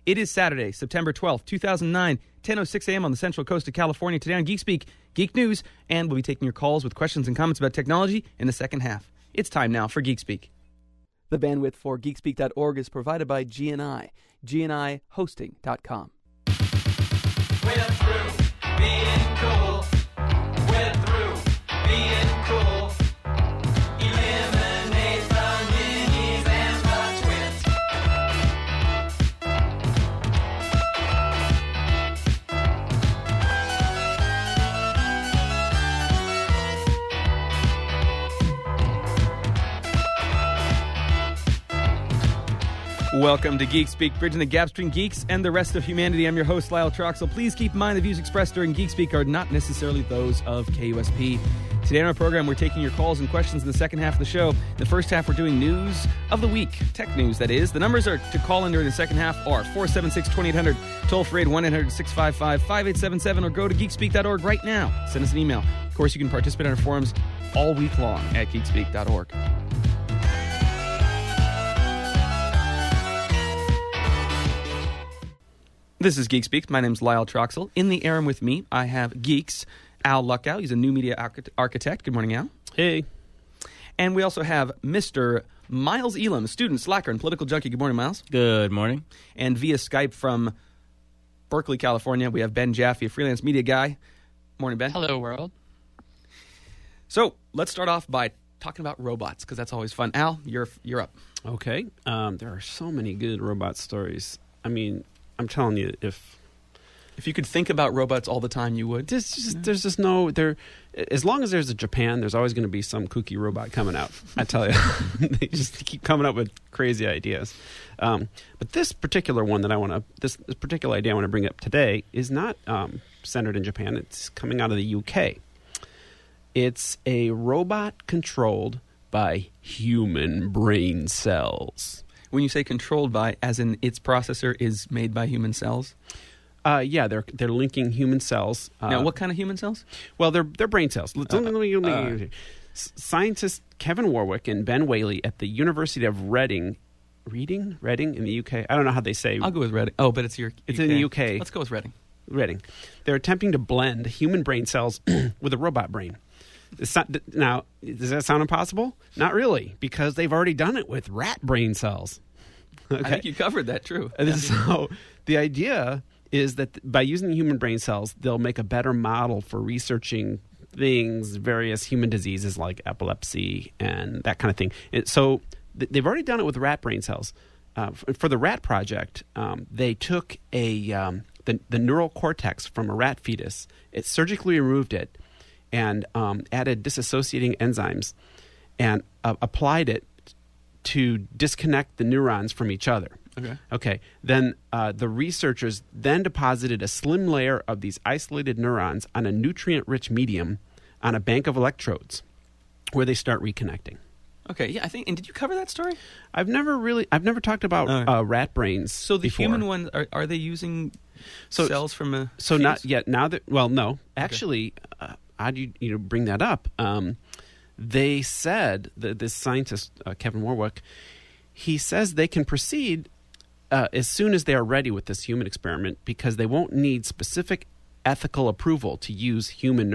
It is Saturday, September 12th, 2009, 10:06 a.m. on the Central Coast of California. Today on Geek Speak, Geek News, and we'll be taking your calls with questions and comments about technology in the second half. It's time now for Geek Speak. The bandwidth for geekspeak.org is provided by GNI, GNIHosting.com. We're through being cool. We're through being cool. Eliminate the minis and the twins. Welcome to Geek Speak, bridging the gap between geeks and the rest of humanity. I'm your host, Lyle Troxel. Please keep in mind the views expressed during Geek Speak are not necessarily those of KUSP. Today on our program, we're taking your calls and questions in the second half of the show. The first half, we're doing news of the week, tech news, that is. The numbers are to call in during the second half are 476-2800, toll-free at 1-800-655-5877, or go to geekspeak.org right now. Send us an email. Of course, you can participate in our forums all week long at geekspeak.org. This is Geek Speak. My name's Lyle Troxel. In the air with me, I have Geeks, Al Luckow. He's a new media architect. Good morning, Al. Hey. And we also have Mr. Miles Elam, student, slacker, and political junkie. Good morning, Miles. Good morning. And via Skype from Berkeley, California, we have Ben Jaffe, a freelance media guy. Morning, Ben. Hello, world. So let's start off by talking about robots, because that's always fun. Al, you're up. Okay. There are so many good robot stories. I mean, I'm telling you, if you could think about robots all the time, you would. there's just no there. As long as there's a Japan, there's always going to be some kooky robot coming out. I tell you, they just keep coming up with crazy ideas. But this particular one that this particular idea I want to bring up today is not centered in Japan. It's coming out of the UK. It's a robot controlled by human brain cells. When you say controlled by, as in its processor is made by human cells? Yeah, they're linking human cells. Now, what kind of human cells? Well, they're brain cells. Scientists Kevin Warwick and Ben Whaley at the University of Reading in the UK. I don't know how they say. I'll go with Reading. Oh, but it's in the UK. Let's go with Reading. They're attempting to blend human brain cells with a robot brain. Now, does that sound impossible? Not really, because they've already done it with rat brain cells. Okay? I think you covered that, true. So the idea is that by using human brain cells, they'll make a better model for researching things, various human diseases like epilepsy and that kind of thing. So they've already done it with rat brain cells. For the rat project, they took the neural cortex from a rat fetus, it surgically removed it, and added disassociating enzymes and applied it to disconnect the neurons from each other. Okay. Then the researchers then deposited a slim layer of these isolated neurons on a nutrient-rich medium on a bank of electrodes where they start reconnecting. Okay, yeah, I think. And did you cover that story? I've never talked about rat brains. So the before. human ones are they using cells from a? So fetus? Not yet. Now that no, actually, how do you bring that up? They said that this scientist Kevin Warwick, he says they can proceed as soon as they are ready with this human experiment because they won't need specific ethical approval to use human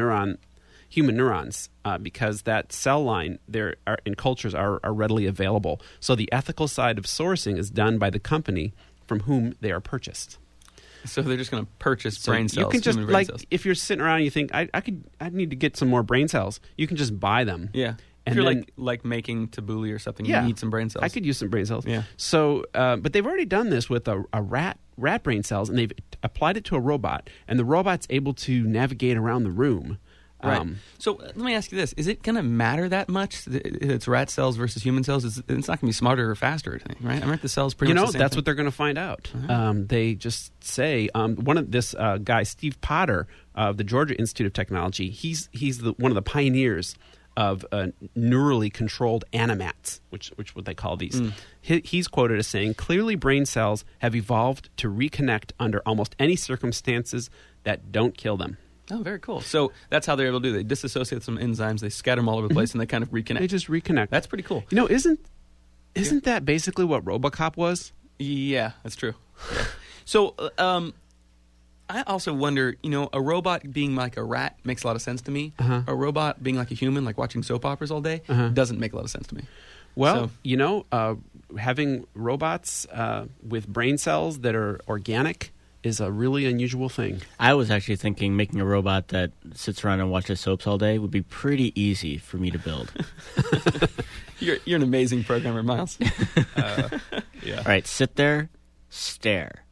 neurons because that cell line in cultures are readily available. So the ethical side of sourcing is done by the company from whom they are purchased. So they're just going to purchase brain cells. You can just cells. If you're sitting around and you think I need to get some more brain cells, you can just buy them. Yeah. And if you're like making tabbouleh or something, you need some brain cells. I could use some brain cells. Yeah. So, but they've already done this with a rat brain cells, and they've applied it to a robot, and the robot's able to navigate around the room. Right. So let me ask you this: is it going to matter that much? If it's rat cells versus human cells, it's not going to be smarter or faster, right? Aren't the cells pretty much the same that's thing? what they're going to find out. Uh-huh. They just say one of this guy, Steve Potter of the Georgia Institute of Technology. He's one of the pioneers of neurally controlled animats, which what they call these. He's quoted as saying, "Clearly, brain cells have evolved to reconnect under almost any circumstances that don't kill them." Oh, very cool. So that's how they're able to do it. They disassociate some enzymes, they scatter them all over the place, and they kind of reconnect. They just reconnect. That's pretty cool. Isn't that basically what RoboCop was? Yeah, that's true. Yeah. So I also wonder, a robot being like a rat makes a lot of sense to me. A robot being like a human, like watching soap operas all day, doesn't make a lot of sense to me. Well, having robots with brain cells that are organic is a really unusual thing. I was actually thinking making a robot that sits around and watches soaps all day would be pretty easy for me to build. You're an amazing programmer, Miles. Yeah. All right, sit there, stare.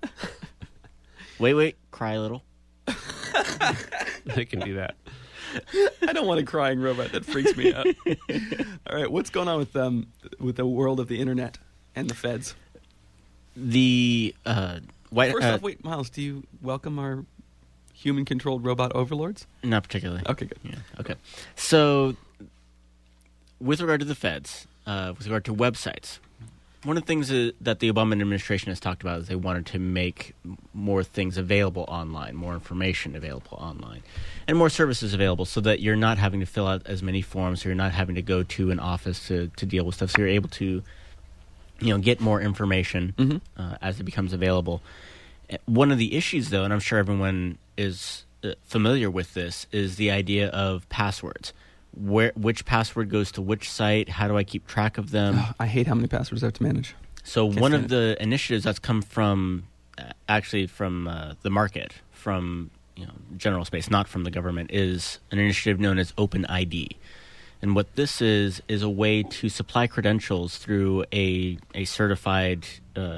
Wait, cry a little. They can do that. I don't want a crying robot. That freaks me out. All right, what's going on with the world of the internet and the feds? The First off, wait, Miles, do you welcome our human-controlled robot overlords? Not particularly. Okay, good. Yeah. Okay. So, with regard to the feds, with regard to websites, one of the things that the Obama administration has talked about is they wanted to make more things available online, more information available online, and more services available so that you're not having to fill out as many forms, so you're not having to go to an office to deal with stuff, so you're able to get more information as it becomes available. One of the issues, though, and I'm sure everyone is familiar with this, is the idea of passwords. Which password goes to which site? How do I keep track of them? I hate how many passwords I have to manage. So one of the initiatives that's come from the market, from general space, not from the government, is an initiative known as OpenID. And what this is a way to supply credentials through a certified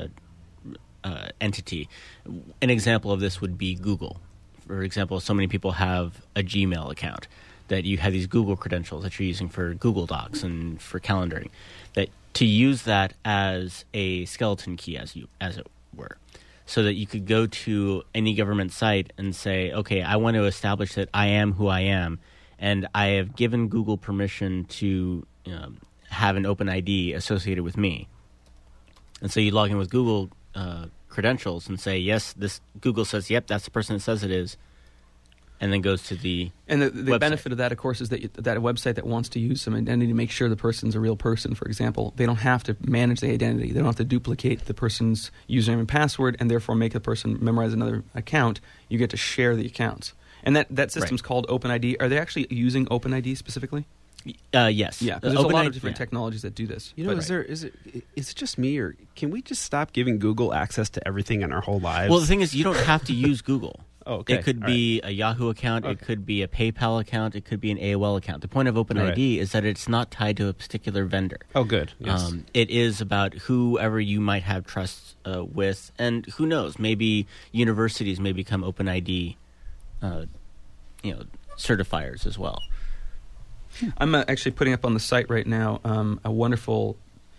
entity. An example of this would be Google. For example, so many people have a Gmail account, that you have these Google credentials that you're using for Google Docs and for calendaring, that to use that as a skeleton key, as it were, so that you could go to any government site and say, okay, I want to establish that I am who I am, and I have given Google permission to have an open ID associated with me. And so you log in with Google credentials and say, yes, this Google says, yep, that's the person that says it is, and then goes to the And the website. benefit of that, of course, is that that a website that wants to use some identity to make sure the person's a real person, for example, they don't have to manage the identity. They don't have to duplicate the person's username and password and therefore make the person memorize another account. You get to share the accounts. And that system's called OpenID. Are they actually using OpenID specifically? Yes. Yeah, because there's a lot of different technologies that do this. Is it just me, or can we just stop giving Google access to everything in our whole lives? Well, the thing is, you don't have to use Google. Oh, okay. It could be a Yahoo account. Okay. It could be a PayPal account. It could be an AOL account. The point of OpenID is that it's not tied to a particular vendor. Oh, good. Yes. It is about whoever you might have trust with, and who knows, maybe universities may become OpenID, certifiers as well. I'm actually putting up on the site right now a wonderful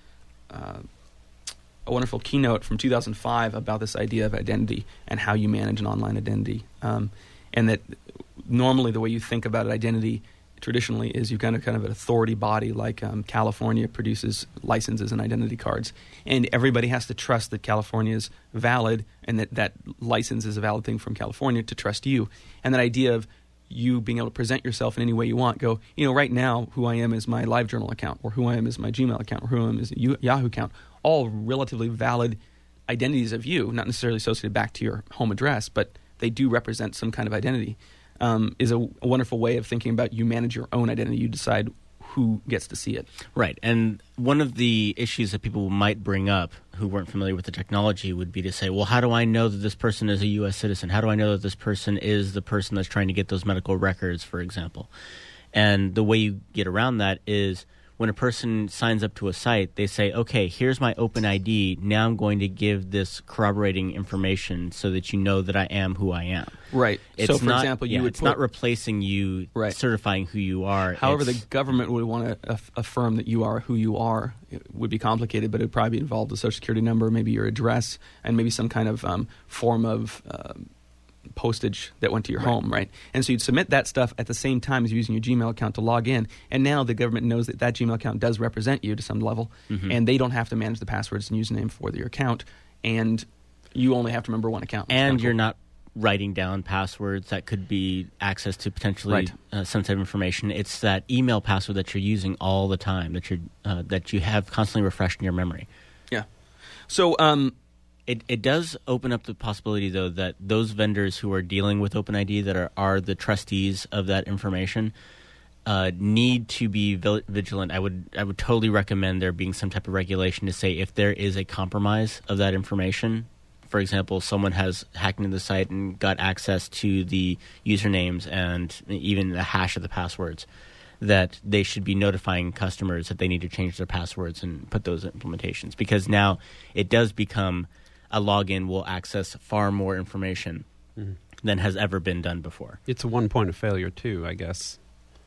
keynote from 2005 about this idea of identity and how you manage an online identity. And that normally the way you think about identity traditionally is you've got kind of an authority body like California produces licenses and identity cards. And everybody has to trust that California is valid and that license is a valid thing from California to trust you. And that idea of you being able to present yourself in any way you want, go, right now who I am is my LiveJournal account, or who I am is my Gmail account, or who I am is a Yahoo account. All relatively valid identities of you, not necessarily associated back to your home address, but they do represent some kind of identity, is a wonderful way of thinking about you manage your own identity. You decide who gets to see it. Right. And one of the issues that people might bring up who weren't familiar with the technology would be to say, well, how do I know that this person is a U.S. citizen? How do I know that this person is the person that's trying to get those medical records, for example? And the way you get around that is when a person signs up to a site, they say, okay, here's my open ID. Now I'm going to give this corroborating information so that you know that I am who I am. Right. It's so, for example, it's not replacing you, certifying who you are. However, the government would want to affirm that you are who you are. It would be complicated, but it would probably involve a social security number, maybe your address, and maybe some kind of form of postage that went to your home, right? And so you'd submit that stuff at the same time as using your Gmail account to log in. And now the government knows that that Gmail account does represent you to some level, and they don't have to manage the passwords and username for your account, and you only have to remember one account. And you're not writing down passwords that could be access to potentially sensitive information. It's that email password that you're using all the time, that you have constantly refreshed in your memory. Yeah. So It does open up the possibility, though, that those vendors who are dealing with OpenID that are the trustees of that information need to be vigilant. I would totally recommend there being some type of regulation to say if there is a compromise of that information. For example, someone has hacked into the site and got access to the usernames and even the hash of the passwords, that they should be notifying customers that they need to change their passwords and put those implementations. Because now it does become a login will access far more information than has ever been done before. It's a one point of failure too, I guess.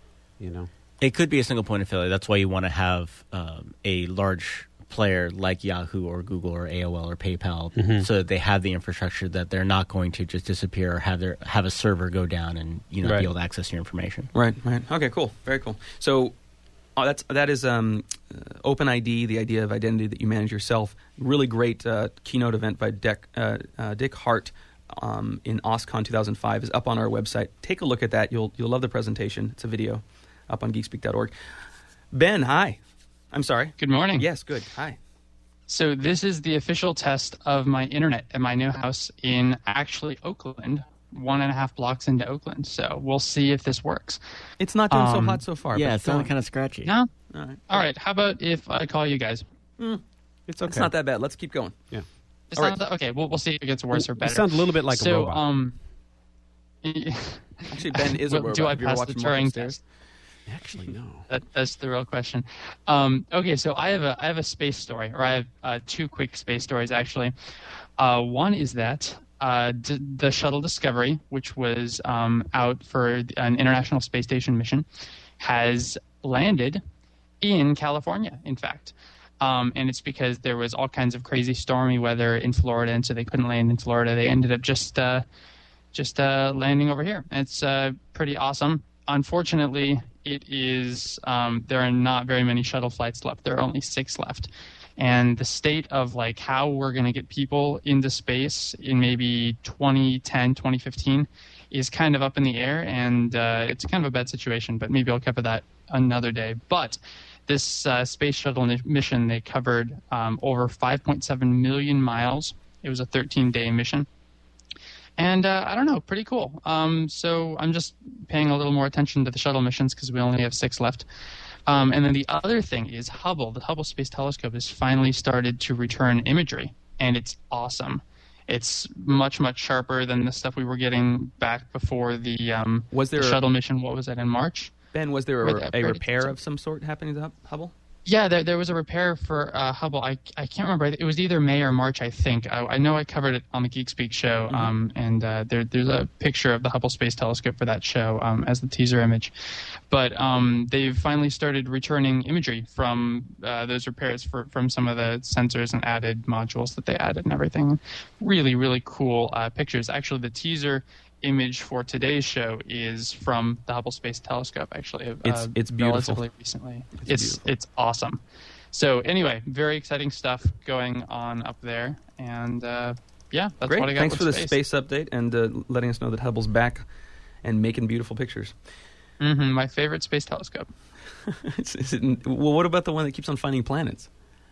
It could be a single point of failure. That's why you want to have a large player like Yahoo or Google or AOL or PayPal, so that they have the infrastructure that they're not going to just disappear or have a server go down and be able to access your information. Right. Okay, cool. Very cool. So that is OpenID, the idea of identity that you manage yourself. Really great keynote event by Dick Hart in OSCON 2005 is up on our website. Take a look at that. You'll love the presentation. It's a video up on geekspeak.org. Ben, hi. I'm sorry. Good morning. Yes, good. Hi. So this is the official test of my internet at my new house in actually Oakland, 1.5 blocks into Oakland. So we'll see if this works. It's not doing so hot so far. Yeah, but it's sounding kind of scratchy. No? All right. All right. How about if I call you guys? It's okay. It's not that bad. Let's keep going. Yeah. It's not that, okay, we'll see if it gets worse or You better. sound a little bit like a so, robot. Actually, Ben is a robot. Do I Have you ever pass the watched Mark Turing upstairs? test? Actually, no. That's the real question. Okay, so I have a space story, or I have two quick space stories actually. One is that the shuttle Discovery, which was out for an International Space Station mission, has landed in California. In fact, and it's because there was all kinds of crazy stormy weather in Florida, and so they couldn't land in Florida. They ended up just landing over here. It's pretty awesome. Unfortunately, it is there are not very many shuttle flights left. There are only 6 left, and the state of like how we're going to get people into space in maybe 2010, 2015 is kind of up in the air, and it's kind of a bad situation. But maybe I'll cover that another day. But this space shuttle mission, they covered over 5.7 million miles. It was a 13-day mission. And I don't know, pretty cool. So I'm just paying a little more attention to the shuttle missions because we only have 6 left. And then the other thing is Hubble. The Hubble Space Telescope has finally started to return imagery, and it's awesome. It's much, much sharper than the stuff we were getting back before the shuttle mission. What was that, in March? Ben, was there a repair of some sort happening to Hubble? Yeah, there was a repair for Hubble. I can't remember. It was either May or March, I think. I know I covered it on the Geek Speak show, and there's a picture of the Hubble Space Telescope for that show as the teaser image. But they've finally started returning imagery from those repairs from some of the sensors and added modules that they added and everything. Really, really cool pictures. Actually, the teaser image for today's show is from the Hubble Space Telescope, actually. It's beautiful. Relatively recently. It's awesome. So anyway, very exciting stuff going on up there. And that's Great. what I got. Thanks for the space update and letting us know that Hubble's back and making beautiful pictures. My favorite space telescope. Well, what about the one that keeps on finding planets?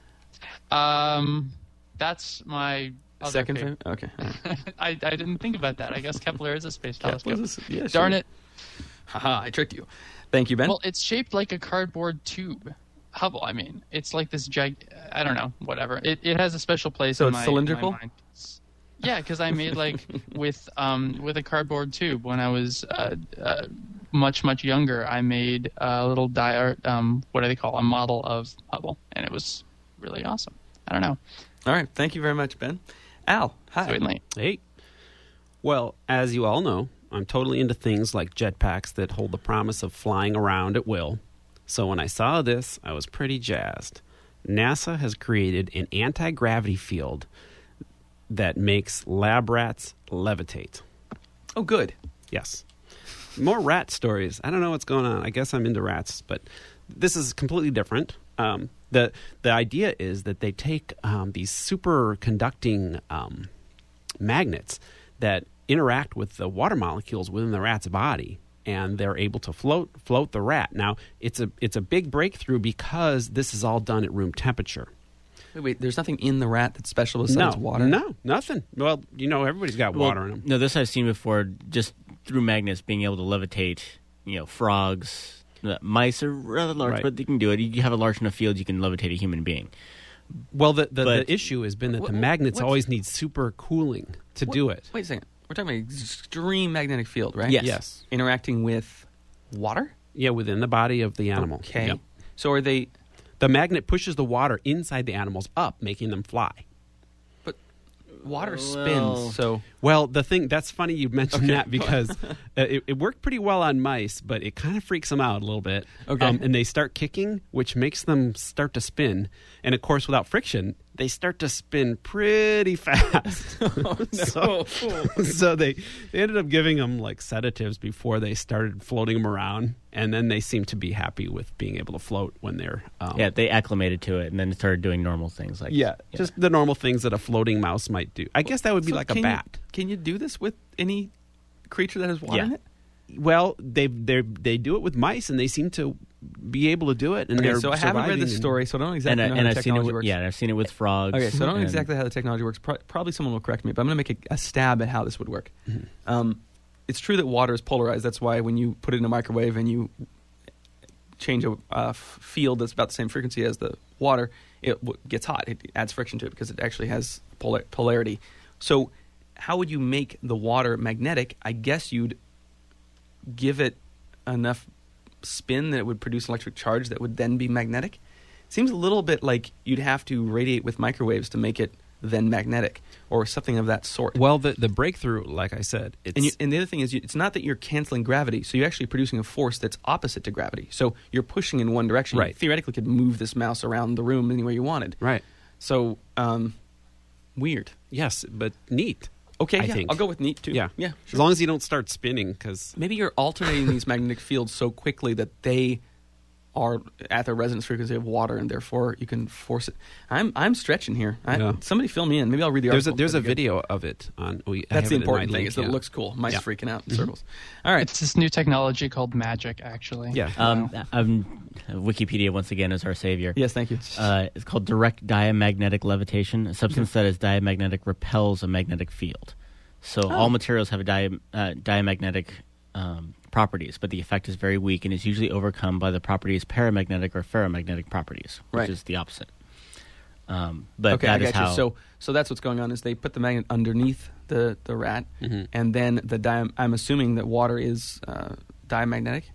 That's my other Second favorite. favorite? Okay. I didn't think about that. I guess Kepler is a space telescope. Yeah, Darn it. Haha, I tricked you. Thank you, Ben. Well, it's shaped like a cardboard tube. Hubble, I mean. It's like this I don't know, whatever. It has a special place So in it's my cylindrical? mind. Yeah, because I made like with a cardboard tube when I was much, much younger. I made a little what do they call a model of Hubble, and it was really awesome. I don't know. All right. Thank you very much, Ben. Al, hi. Certainly. Hey. Well, as you all know, I'm totally into things like jetpacks that hold the promise of flying around at will. So when I saw this, I was pretty jazzed. NASA has created an anti-gravity field that makes lab rats levitate. Oh, good. Yes. More rat stories. I don't know what's going on. I guess I'm into rats, but this is completely different. The idea is that they take these superconducting magnets that interact with the water molecules within the rat's body, and they're able to float the rat. Now, it's a big breakthrough because this is all done at room temperature. Wait, there's nothing in the rat that's special besides water? No, nothing. Well, everybody's got water in them. No, this I've seen before. Just through magnets, being able to levitate. Frogs, mice are rather large, Right. Oh. but they can do it. You have a large enough field, you can levitate a human being. Well, the But- issue has been that the What- magnets what's- always need super cooling to do it. Wait a second. We're talking about extreme magnetic field, right? Yes. Yes. Interacting with water? Yeah, within the body of the animal. Okay. Yep. So are they... The magnet pushes the water inside the animals up, making them fly. But water Well- spins, so... Well, that's funny you mentioned Okay. that because it worked pretty well on mice, but it kind of freaks them out a little bit. Okay. And they start kicking, which makes them start to spin. And of course, without friction, they start to spin pretty fast. So they ended up giving them like sedatives before they started floating them around. And then they seemed to be happy with being able to float when they're... Yeah, they acclimated to it and then started doing normal things like just the normal things that a floating mouse might do. I guess that would be So like a can bat. Can you do this with any creature that has water Yeah. in it? Well, they do it with mice, and they seem to be able to do it. And Okay, they're so I haven't read surviving this and- story, so I don't exactly know how and the I've seen it. technology With, works. yeah, and I've seen it with frogs. Okay, so I don't know and- exactly how the technology works. Probably someone will correct me, but I'm going to make a stab at how this would work. It's true that water is polarized. That's why when you put it in a microwave and you change a field that's about the same frequency as the water, it gets hot. It adds friction to it because it actually has polarity. So how would you make the water magnetic? I guess you'd give it enough spin that it would produce an electric charge that would then be magnetic. Seems a little bit like you'd have to radiate with microwaves to make it then magnetic or something of that sort. Well, the breakthrough, like I said, it's And the other thing is, it's not that you're canceling gravity, so you're actually producing a force that's opposite to gravity. So you're pushing in one direction. Right. You theoretically could move this mouse around the room anywhere you wanted. right. So, weird. Yes, but neat. Okay, I yeah, think. I'll go with neat too. Yeah, yeah. As long as you don't start spinning, because Maybe you're alternating these magnetic fields so quickly that they are at the resonance frequency of water, and therefore you can force it. I'm stretching here. Yeah. Somebody fill me in. Maybe I'll read the article. there's a That'd be good. video of it on. I That's have the it in my important thing. link, Is that yeah. it looks cool. Mice Yeah. freaking out in circles. All right. It's this new technology called magic, actually. Yeah. Wikipedia once again is our savior. Yes, thank you. It's called direct diamagnetic levitation. A substance that is diamagnetic repels a magnetic field. So all materials have a diamagnetic properties, but the effect is very weak and is usually overcome by the properties paramagnetic or ferromagnetic properties, which Right. is the opposite. But Okay, I that is got how. you. So that's what's going on is they put the magnet underneath the rat, Mhm. and then I'm assuming that water is diamagnetic.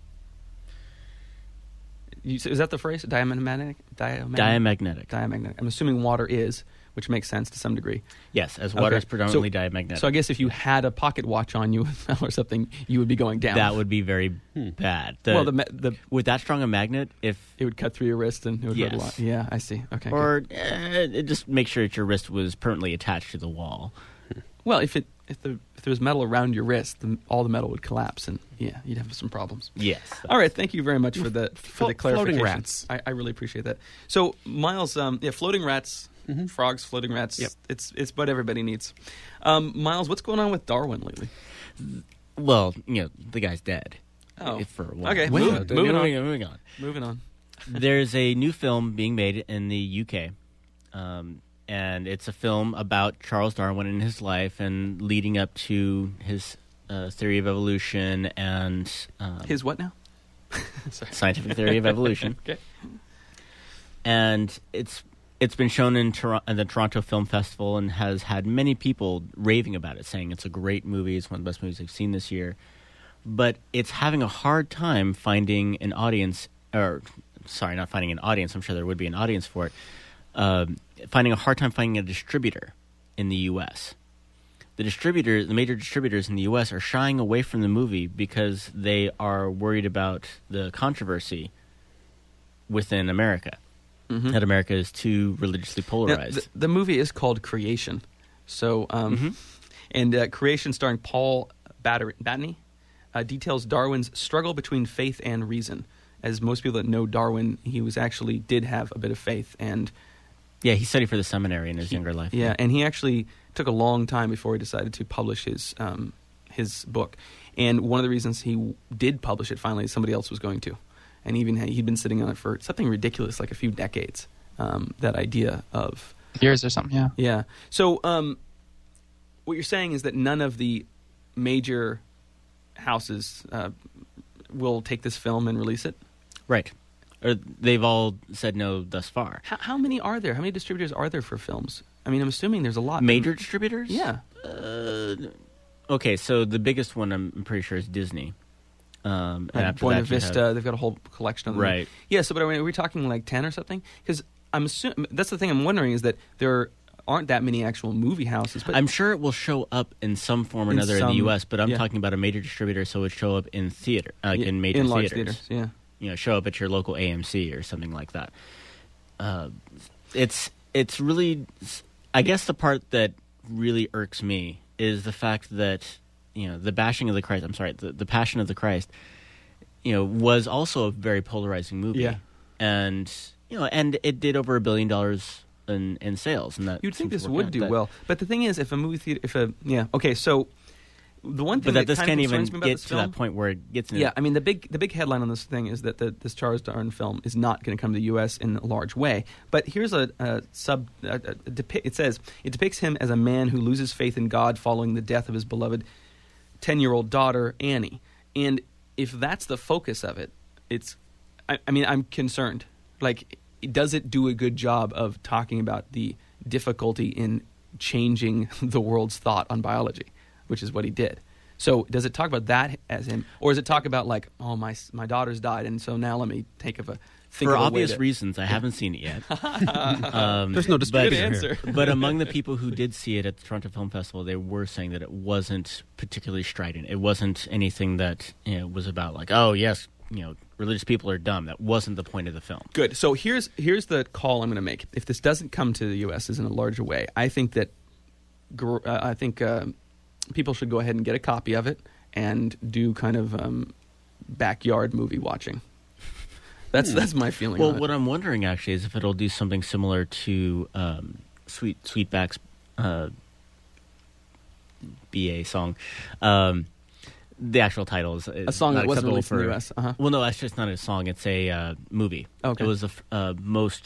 Is that the phrase? Diamagnetic? diamagnetic. Diamagnetic. I'm assuming water is, which makes sense to some degree. Yes, as water Okay. is predominantly So- diamagnetic. So I guess if you had a pocket watch on you or something, you would be going down. that would be very bad. well, the with that strong a magnet, if it would cut through your wrist and it would hurt a Yes. lot. Yeah, I see. Okay. good. or just make sure that your wrist was permanently attached to the wall. Well, if there was metal around your wrist, all the metal would collapse, and yeah, you'd have some problems. Yes. All right, thank you very much for the Floating clarification. rats. I really appreciate that. So, Miles, floating rats, frogs, floating rats. Yep. It's what everybody needs. Miles, what's going on with Darwin lately? Well, the guy's dead. Oh. For a while. Okay, Wait, moving on. Moving on. Moving on. There's a new film being made in the UK, and it's a film about Charles Darwin and his life and leading up to his theory of evolution and His what now? Sorry. scientific theory of evolution. Okay. And it's been shown in the Toronto Film Festival and has had many people raving about it, saying it's a great movie. It's one of the best movies they've seen this year. But it's having a hard time finding an audience, or sorry, not finding an audience. I'm sure there would be an audience for it. Finding a hard time finding a distributor in the U.S. The major distributors in the U.S. are shying away from the movie because they are worried about the controversy within America. Mhm. That America is too religiously Now, polarized. the movie is called Creation. So, and Creation, starring Paul Bettany, details Darwin's struggle between faith and reason. As most people that know Darwin, he did have a bit of faith, and Yeah, he studied for the seminary in his younger life. yeah, and he actually took a long time before he decided to publish his book. And one of the reasons he did publish it finally is somebody else was going to, and even he'd been sitting on it for something ridiculous like a few decades. that idea of Years or something, yeah. yeah. So what you're saying is that none of the major houses will take this film and release it? Right. Or they've all said no thus far. How many are there? How many distributors are there for films? I mean, I'm assuming there's a lot. Major distributors? Yeah. Okay, so the biggest one I'm pretty sure is Disney. And Right, after Buena that you Vista, have- they've got a whole collection of them. Right. Yeah, so but are we talking like 10 or something? Because I'm assuming that's the thing I'm wondering is that there aren't that many actual movie houses. But I'm sure it will show up in some form or In another in some- the U.S., but I'm yeah. talking about a major distributor, so it would show up in theater, like in major in large theaters. Yeah. You know, show up at your local AMC or something like that. It's really, I guess the part that really irks me is the fact that, you know, the Passion of the Christ, you know, was also a very polarizing movie. Yeah. And, you know, and it did over $1 billion in sales. And that You'd think seems this to work would out. do That- well. But the thing is, if a movie theater, okay, so the one thing But that this kind of can't even concerns me about get this to film, that point where it gets in. yeah, I mean the big headline on this thing is that this Charles Darwin film is not going to come to the U.S. in a large way. But here's it says it depicts him as a man who loses faith in God following the death of his beloved 10-year-old daughter Annie. And if that's the focus of it, I mean I'm concerned. Like, does it do a good job of talking about the difficulty in changing the world's thought on biology, which is what he did? So does it talk about that as him, or does it talk about like, oh, my daughter's died, and so now let me think For of a way obvious to- reasons, I haven't seen it yet. There's no dispute Good here. answer. But among the people who did see it at the Toronto Film Festival, they were saying that it wasn't particularly strident. It wasn't anything that, you know, was about like, oh yes, you know, religious people are dumb. That wasn't the point of the film. Good. So here's the call I'm going to make. If this doesn't come to the U.S. in a larger way, I think that people should go ahead and get a copy of it and do kind of backyard movie watching. That's my feeling. Well, on it. what I'm wondering actually is if it'll do something similar to Sweetback's BA song. The actual title is a song not that wasn't acceptable released in the for- U.S. Uh-huh. Well, no, that's just not a song. It's a movie. Okay. It was the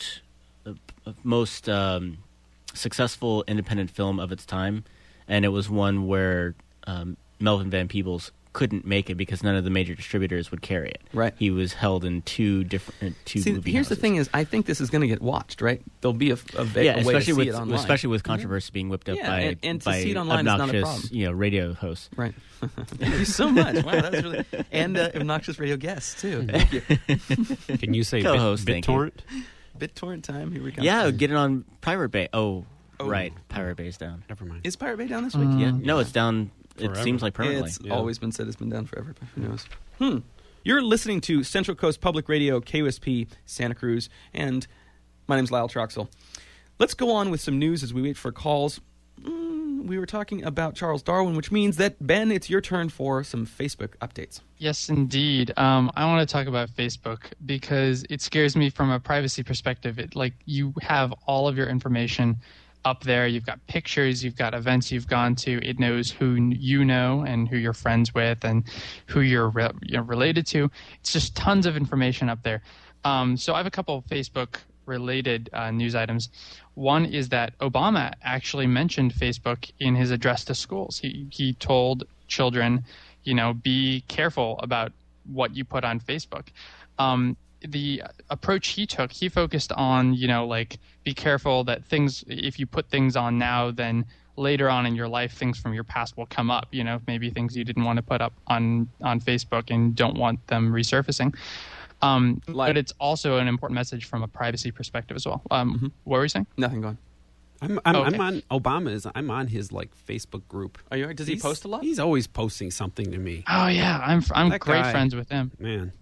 most successful independent film of its time, and it was one where Melvin Van Peebles couldn't make it because none of the major distributors would carry it. Right. He was held in two See, movie here's the houses. thing: is I think this is going to get watched. Right? There'll be a Yeah, way to especially see with it online. especially with controversy being whipped up Yeah, by and to by see it online is not a obnoxious problem. radio hosts. Right. Thank you so much. Wow, that was really and obnoxious radio guests too. Thank you. Can you say Co-host, thank you. BitTorrent? BitTorrent time. Here we go. Yeah, get it on Pirate Bay. Oh, Oh. right, Pirate Bay's down. Never mind. Is Pirate Bay down this week? Yeah, no, it's down. It Forever. seems like permanently. It's Yeah. always been said it's been down forever, but who knows? You're listening to Central Coast Public Radio, KUSP, Santa Cruz, and my name's Lyle Troxel. Let's go on with some news as we wait for calls. We were talking about Charles Darwin, which means that, Ben, it's your turn for some Facebook updates. Yes, indeed. I want to talk about Facebook because it scares me from a privacy perspective. You have all of your information up there. You've got pictures, you've got events you've gone to. It knows who you know and who you're friends with and who you're related to. It's just tons of information up there. So I have a couple of Facebook-related news items. One is that Obama actually mentioned Facebook in his address to schools. He told children, be careful about what you put on Facebook. The approach he took, he focused on, be careful that things, if you put things on now, then later on in your life, things from your past will come up, maybe things you didn't want to put up on Facebook and don't want them resurfacing. But it's also an important message from a privacy perspective as well. What were you saying? Nothing going. I'm Okay. on Obama's. I'm on his Facebook group. Are you? Does he post a lot? He's always posting something to me. Oh yeah, I'm That great guy. friends with him. Man,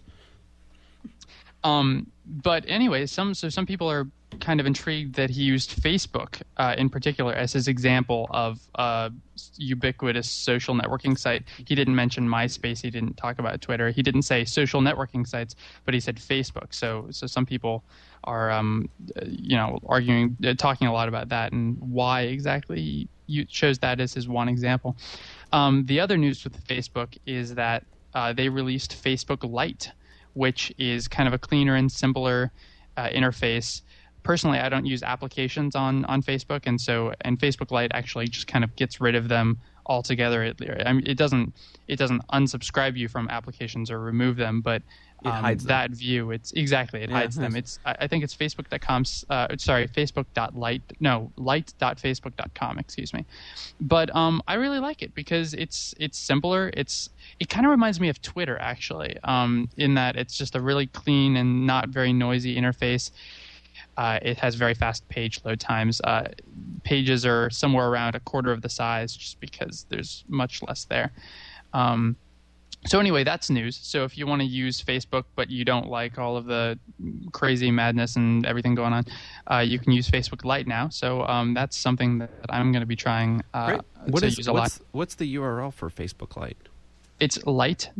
But anyway, some people are kind of intrigued that he used Facebook in particular as his example of a ubiquitous social networking site. He didn't mention MySpace. He didn't talk about Twitter. He didn't say social networking sites, but he said Facebook. So some people are, arguing, talking a lot about that and why exactly he chose that as his one example. The other news with Facebook is that they released Facebook Lite, which is kind of a cleaner and simpler interface personally, I don't use applications on Facebook, and Facebook Lite actually just kind of gets rid of them altogether. It doesn't unsubscribe you from applications or remove them, but It hides them. that view, it hides them. nice. I think it's light.facebook.com, excuse me. But I really like it because it's simpler. It kind of reminds me of Twitter, actually, in that it's just a really clean and not very noisy interface. It has very fast page load times. Pages are somewhere around a quarter of the size just because there's much less there. So anyway, that's news. So if you want to use Facebook but you don't like all of the crazy madness and everything going on, you can use Facebook Lite now. So that's something that I'm going to be trying Great. to use a lot. What's the URL for Facebook Lite? It's Lite,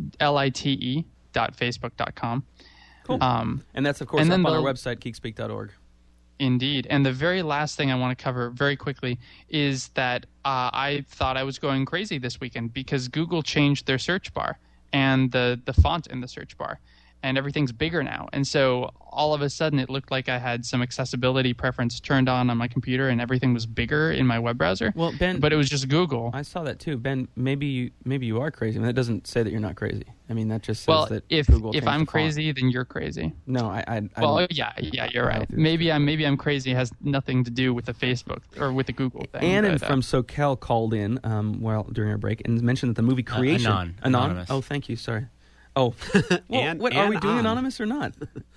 LITE.facebook.com. Cool. And that's, of course, and up then on our they'll- website, geekspeak.org. Indeed. And the very last thing I want to cover very quickly is that I thought I was going crazy this weekend because Google changed their search bar and the font in the search bar, and everything's bigger now. And so all of a sudden it looked like I had some accessibility preference turned on my computer and everything was bigger in my web browser. Well, Ben, but it was just Google. I saw that too. Ben, maybe you are crazy. I mean, that doesn't say that you're not crazy. I mean, that just says Well, that if Google changed I'm the font. crazy, then you're crazy. No, I Well, don't- yeah, you're I don't right. think Maybe I'm crazy. It has nothing to do with the Facebook or with the Google thing. Annan but, from SoCal called in during our break and mentioned that the movie Creation. Anonymous. Oh, thank you. Sorry. Oh, well, And- what, are we and doing on. anonymous or not?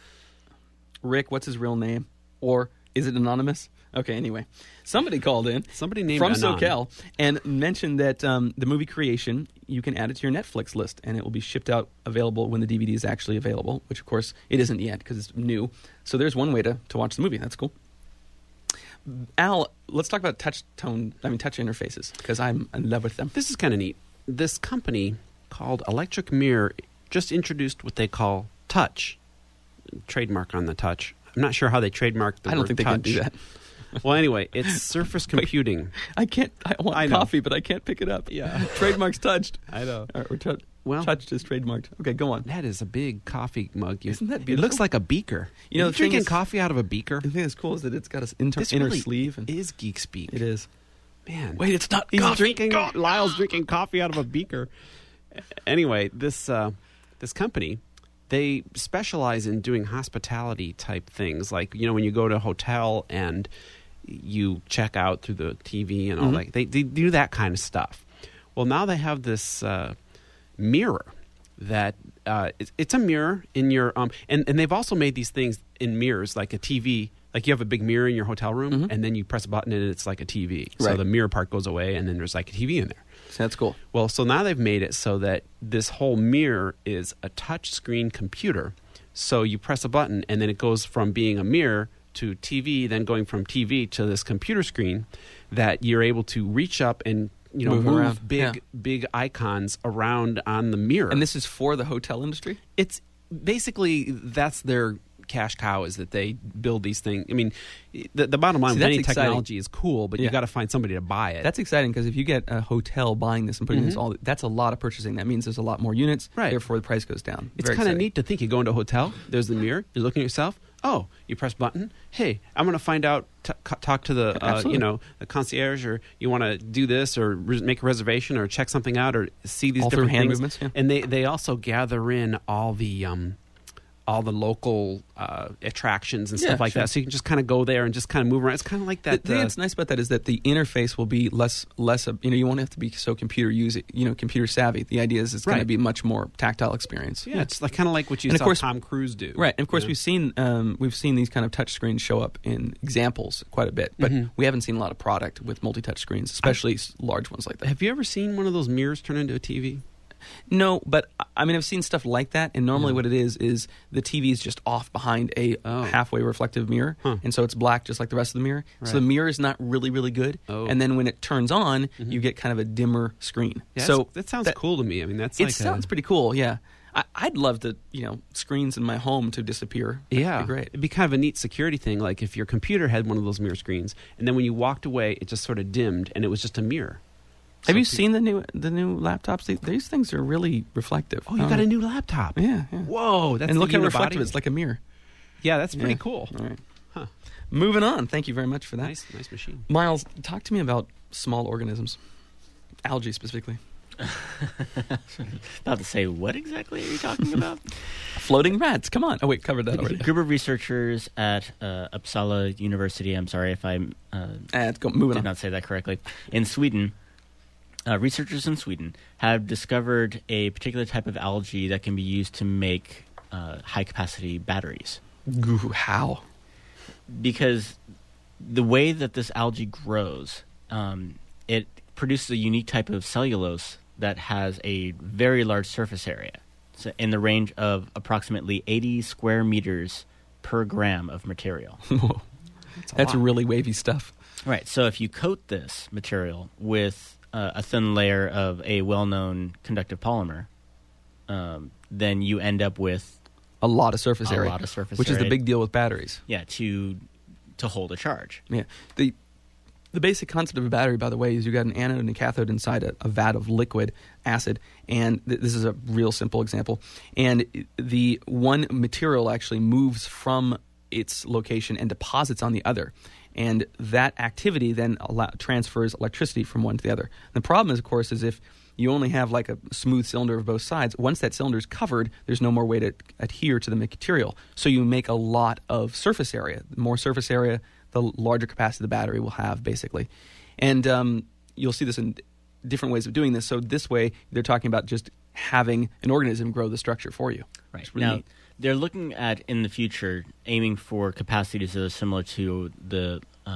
Rick, what's his real name? Or is it anonymous? Okay, anyway. Somebody called in. Somebody named from Anon. SoCal and mentioned that the movie Creation, you can add it to your Netflix list and it will be shipped out available when the DVD is actually available, which of course it isn't yet because it's new. So there's one way to watch the movie. That's cool. Al, let's talk about touch interfaces because I'm in love with them. This is kind of neat. This company called Electric Mirror just introduced what they call touch. Trademark on the touch. I'm not sure how they trademarked the I don't word think they touch. can do that. Well, anyway, it's surface computing. I want I know. coffee, but I can't pick it up. Yeah. Trademark's touched. I know. Or Well- touched is trademarked. Okay, go on. That is a big coffee mug. Isn't that It beautiful? looks like a beaker. You know, Are the thing drinking is- coffee out of a beaker? The thing that's cool is that it's got an This inner really sleeve. And is Geek Speak. it is. Man. Wait, it's not He's coffee. drinking. Lyle's drinking coffee out of a beaker. Anyway, this company, they specialize in doing hospitality type things, like when you go to a hotel and you check out through the TV and all that. They do that kind of stuff. Well, now they have this mirror that it's a mirror in your and they've also made these things in mirrors, like a TV. Like you have a big mirror in your hotel room, and then you press a button and it's like a TV. So Right. the mirror part goes away, and then there's like a TV in there. So that's cool. Well, so now they've made it so that this whole mirror is a touch screen computer. So you press a button, and then it goes from being a mirror to TV, then going from TV to this computer screen that you're able to reach up and Move move around. big icons around on the mirror. And this is for the hotel industry? It's basically that's their cash cow, is that they build these things. I mean, the bottom line See, with that's any exciting. technology is cool, but Yeah. you got to find somebody to buy it. That's exciting because if you get a hotel buying this and putting this that's a lot of purchasing. That means there's a lot more units. Right. Therefore, the price goes down. It's Very kind of exciting. neat to think you go into a hotel, there's the mirror, you're looking at yourself. Oh, you press button. Hey, I'm going to find out, talk to the Absolutely. the concierge, or you want to do this, or make a reservation, or check something out, or see these All through different hand things. movements, yeah. And they also gather in all the local attractions and Yeah, stuff like sure. that. So you can just kind of go there and just kind of move around. It's kind of like that. The thing that's nice about that is that the interface will be less. You won't have to be so computer savvy. The idea is it's going to Right. be much more tactile experience. yeah, it's like kind of like what you And of saw course- Tom Cruise do. Right, and of course you know? we've seen these kind of touch screens show up in examples quite a bit, but we haven't seen a lot of product with multi-touch screens, especially large ones like that. Have you ever seen one of those mirrors turn into a TV? No, but I mean I've seen stuff like that, and normally what it is the TV is just off behind a halfway reflective mirror, and so it's black just like the rest of the mirror. So Right. the mirror is not really really good, Oh. and then when it turns on, you get kind of a dimmer screen. Yeah, so that sounds cool to me. I mean, that's It like sounds pretty cool, yeah. I'd love to, screens in my home to disappear. That'd Yeah, be great. It'd be kind of a neat security thing. Like if your computer had one of those mirror screens, and then when you walked away, it just sort of dimmed, and it was just a mirror. Have you seen the new laptops? These things are really reflective. Oh, you got a new laptop? Yeah. Whoa, that's and the look how unibody? reflective it's like a mirror. Yeah, that's pretty Yeah. cool. All right. Huh. Moving on. Thank you very much for that. Nice machine. Miles, talk to me about small organisms, algae specifically. About to say, what exactly are you talking about? Floating rats. Come on. Oh, wait, covered that A already. group of researchers at Uppsala University, I'm sorry if I Let's go. Moving did on. not say that correctly, in Sweden, researchers in Sweden have discovered a particular type of algae that can be used to make high-capacity batteries. Ooh, how? Because the way that this algae grows, it produces a unique type of cellulose that has a very large surface area, so in the range of approximately 80 square meters per gram of material. Whoa. That's lot. really wavy stuff. Right. So if you coat this material with a thin layer of a well-known conductive polymer, then you end up with A lot of surface A area. lot of surface which is the area. big deal with batteries. to hold a charge. Yeah. The basic concept of a battery, by the way, is you got an anode and a cathode inside a vat of liquid acid, and this is a real simple example. And the one material actually moves from its location and deposits on the other. And that activity then transfers electricity from one to the other. The problem is, of course, is if you only have like a smooth cylinder of both sides, once that cylinder is covered, there's no more way to adhere to the material. So you make a lot of surface area. The more surface area, the larger capacity the battery will have, basically. And you'll see this in different ways of doing this. So this way, they're talking about just having an organism grow the structure for you. Right. It's really Now, neat. they're looking at, in the future, aiming for capacities that are similar to the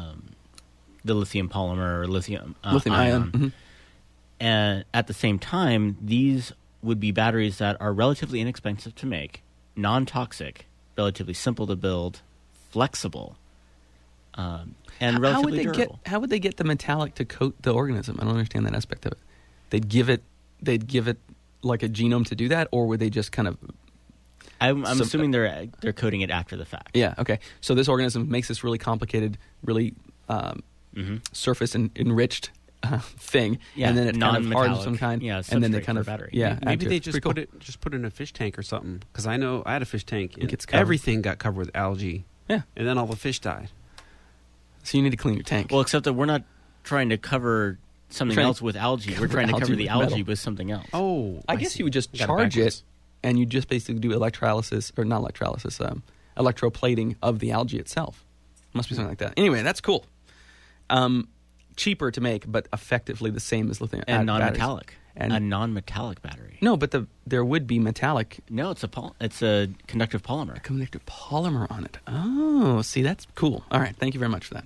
lithium polymer or lithium Lithium-ion. Mhm. And at the same time, these would be batteries that are relatively inexpensive to make, non-toxic, relatively simple to build, flexible, and relatively durable. How would they get the metallic to coat the organism? I don't understand that aspect of it. They'd give it like a genome to do that, or would they just kind of? I'm Some- assuming they're coding it after the fact. Yeah. Okay. So this organism makes this really complicated, really surface and enriched thing, Yeah, and then it kind of hard of non-metallic. some kind, Yeah, and then they substrate kind for of battery. yeah. Maybe add they to it. Pretty cool. just put it in a fish tank or something. Because I know I had a fish tank. And gets covered. everything got covered with algae. Yeah. And then all the fish died. So you need to clean your tank. Well, except that we're not trying to cover something Trying else to with algae. We're cover trying to algae cover with the algae metal. with something else. Oh, I guess see. you would just Got charge backwards. it, and you just basically do electrolysis, or not electrolysis, electroplating of the algae itself. Must be something like that. Anyway, that's cool. Cheaper to make, but effectively the same as lithium And batteries. non-metallic. And- a non-metallic battery. No, but there would be metallic No, it's a conductive polymer. conductive polymer on it. Oh, see, that's cool. All right, thank you very much for that.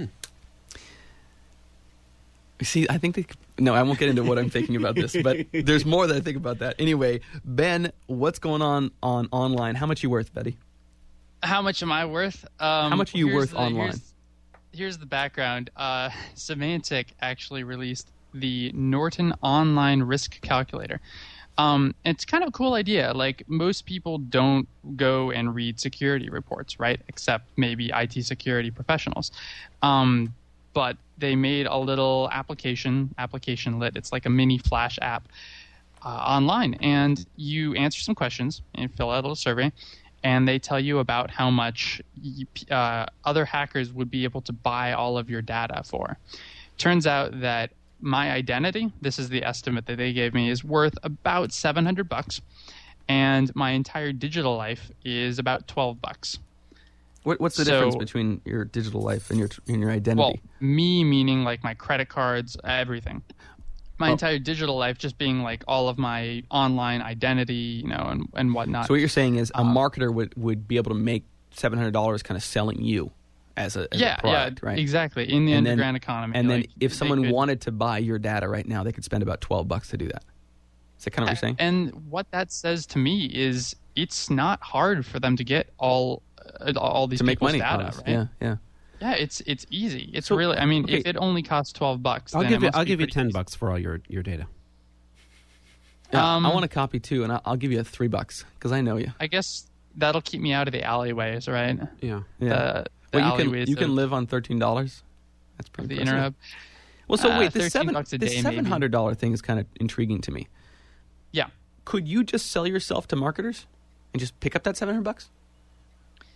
See, I think no, I won't get into what I'm thinking about this, but there's more that I think about that. Anyway, Ben, what's going on online? How much you worth, Betty? How much am I worth? How much are you worth online? Here's the background. Symantec actually released the Norton Online Risk Calculator. It's kind of a cool idea. Like, most people don't go and read security reports, right? Except maybe IT security professionals. But they made a little application lit. It's like a mini Flash app online. And you answer some questions and fill out a little survey. And they tell you about how much other hackers would be able to buy all of your data for. Turns out that my identity, this is the estimate that they gave me, is worth about $700, and my entire digital life is about $12. What's the So- difference between your digital life and your identity? Well, me meaning like my credit cards, everything. My entire digital life just being like all of my online identity, and whatnot. so what you're saying is a marketer would be able to make $700 kind of selling you as a product, right? Exactly. In the And then- underground economy. And then like, if they someone could- wanted to buy your data right now, they could spend about $12 to do that. Is that kind of what you're saying? And what that says to me is it's not hard for them to get all these To make people's money on data, us. right? Yeah, yeah. Yeah, it's easy. It's So, really. I mean, okay. if it only costs $12, I'll then give it you. must I'll be give you pretty easy. $10 for all your data. Yeah, Um, I want a copy too, and I'll give you $3 because I know you. I guess that'll keep me out of the alleyways, right? Yeah. Yeah. The Well, alleyways you can of live on $13. That's pretty the impressive. interhub. Well, so wait, this $13 a day, maybe. $700 thing is kind of intriguing to me. Yeah. Could you just sell yourself to marketers and just pick up that $700?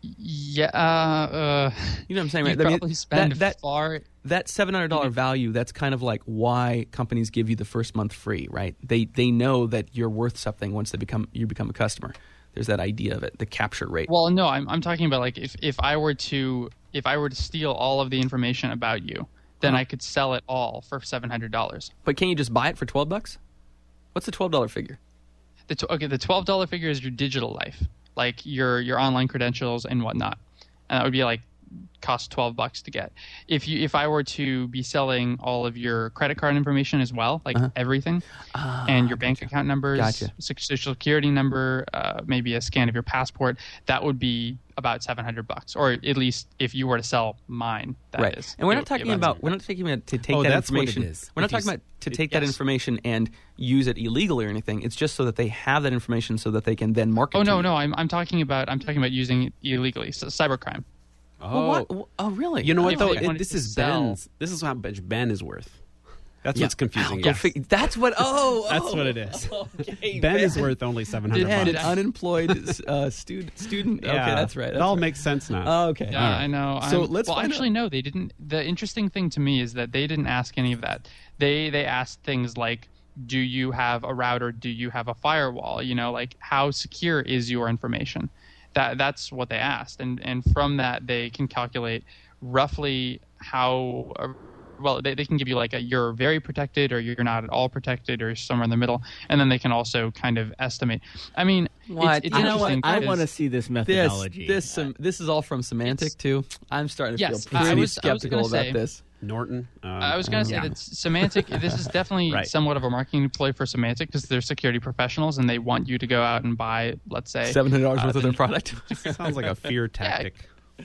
Yeah, You know what I'm saying, you right? I mean, probably spend that far. that $700 value, that's kind of like why companies give you the first month free, right? They know that you're worth something once you become a customer. There's that idea of it, the capture rate. Well, no, I'm talking about like if I were to steal all of the information about you, then I could sell it all for $700. But can you just buy it for $12? What's the $12 figure? The $12 figure is your digital life, like your online credentials and whatnot, and that would be like cost $12 to get. If I were to be selling all of your credit card information as well, like everything, and your bank account numbers, Gotcha. social security number, maybe a scan of your passport, that would be about $700, or at least if you were to sell mine, that Right. is. And we're It not would talking be about to take Oh, that that's what it information. is. We're not If you talking about to take that yes. information and use it illegally or anything. It's just so that they have that information so that they can then market. Oh to no, you. no, I'm talking about using it illegally, so cybercrime. Well, what? Oh, really? You know what If though? they wanted This to is sell- Ben's. This is how much Ben is worth. That's Yeah. what's confusing. Go Yes. That's what. Oh, That's what it is. Okay, Ben is worth only $700. Ben, Did an I- unemployed student. Yeah, Okay, that's right. It That's all right. makes sense now. Oh, okay. Yeah, All right. I know. So let's well, find actually, out. no, they didn't. The interesting thing to me is that they didn't ask any of that. They asked things like, do you have a router? Do you have a firewall? You know, like how secure is your information? That's what they asked, and from that they can calculate roughly how. Well, they can give you like you're very protected, or you're not at all protected, or somewhere in the middle, and then they can also kind of estimate. I mean, What? it's You know what? interesting. I because- want to see this methodology. This is all from Semantic too. I'm starting to Yes, feel I pretty was skeptical gonna about say- this. Norton. I was going to say that Semantic, this is definitely Right. somewhat of a marketing ploy for Semantic because they're security professionals and they want you to go out and buy, let's say, $700 worth of the- their product. sounds like a fear tactic.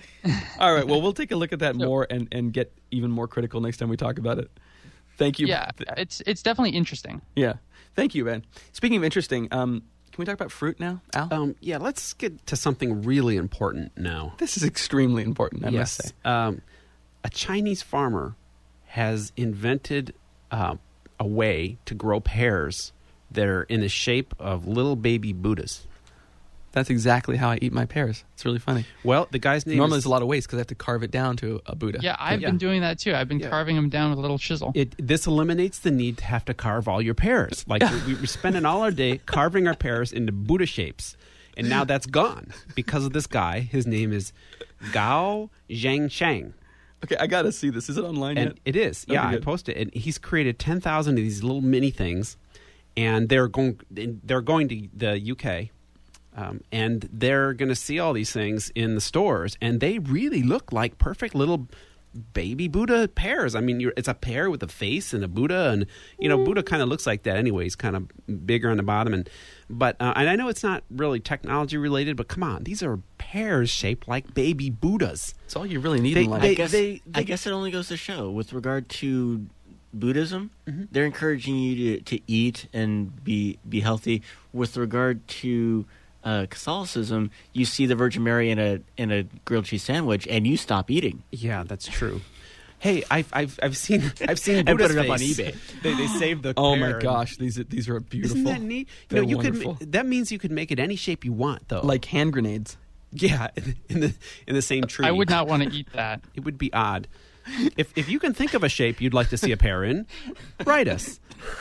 All right. Well, we'll take a look at that more and get even more critical next time we talk about it. Thank you. Yeah, it's definitely interesting. Yeah. Thank you, Ben. Speaking of interesting, can we talk about fruit now, Al? Yeah, let's get to something really important now. This is extremely important, I must say. A Chinese farmer has invented a way to grow pears that are in the shape of little baby Buddhas. That's exactly how I eat my pears. It's really funny. Well, the guy's name Normally is... there's a lot of waste because I have to carve it down to a Buddha. Yeah, I've Yeah. been doing that too. I've been carving them down with a little chisel. This eliminates the need to have to carve all your pears. Like we're spending all our day carving our pears into Buddha shapes, and now that's gone because of this guy. His name is Gao Zhangshang. Okay, I got to see this. Is it online And yet? it is. That'd Yeah, be I good. posted it. And he's created 10,000 of these little mini things, and they're going to the UK, and they're going to see all these things in the stores, and they really look like perfect little baby Buddha pears. I mean, it's a pear with a face and a Buddha, and Buddha kind of looks like that anyway. He's kind of bigger on the bottom, and I know it's not really technology related, but come on, these are pears shaped like baby Buddhas. It's all you really need They- in life. I guess it only goes to show with regard to Buddhism, they're encouraging you to eat and be healthy. With regard to Catholicism, you see the Virgin Mary in a grilled cheese sandwich and you stop eating. Yeah, that's true. Hey, I've seen And Buddha's put it up on face. eBay. They saved the. Oh pear. my gosh, these are beautiful. Isn't that neat? They're you wonderful. that means you could make it any shape you want, though. Like hand grenades. yeah, in the same tree. I would not want to eat that. It would be odd. If you can think of a shape you'd like to see a pear in, write us.